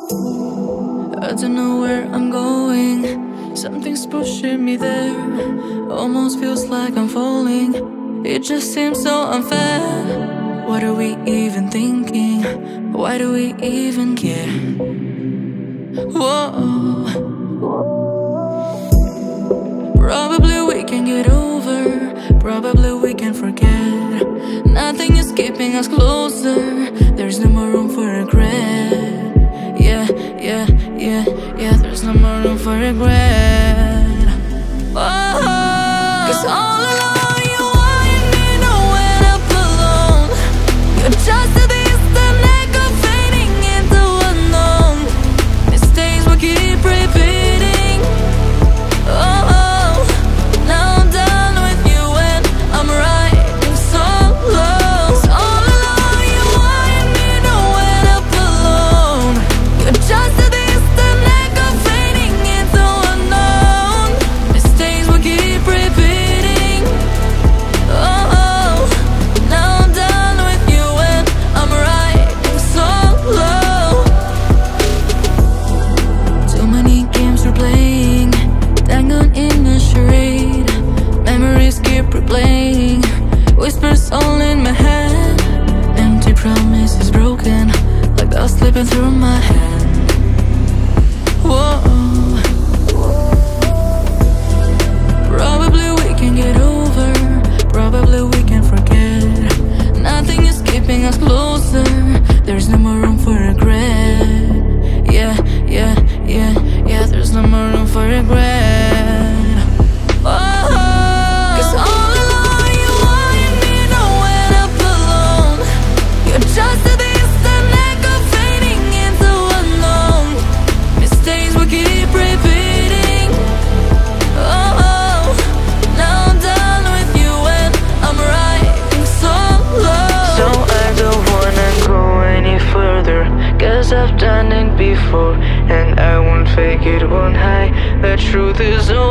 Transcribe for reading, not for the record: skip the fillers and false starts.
I don't know where I'm going. Something's pushing me there. Almost feels like I'm falling. It just seems so unfair. What are we even thinking? Why do we even care? Whoa. Probably we can get over. Probably we can forget. Nothing is keeping us closer. There's no more room for regret. Yeah, there's no more room for regret. Oh, 'cause all along you wanted me nowhere to belong. You're just a distant echo fading into unknown. Mistakes will keep repeating. Oh, now I'm done with you and I'm riding solo. 'Cause all along you wanted me nowhere to belong. You're just a distant echo fading into unknown. Mistakes will keep repeating. Oh, now I'm done with you and I'm riding solo. Too many games we're playing, tangled in a charade. Memories keep replaying, whispers all in my head. Empty promises broken, like dust slipping through my hand. Whoa. Probably we can get over. Probably we can forget. Nothing is keeping us closer. There's no more room for regret. Yeah, there's no more room for regret. Oh, 'cause all along you wanted me nowhere to belong. You're just a distant echo fading into unknown. Mistakes will keep repeating. Oh, now I'm done with you and I'm riding solo. So I don't wanna go any further, 'cause I've done it before, and I won't fake it, won't hide. The truth is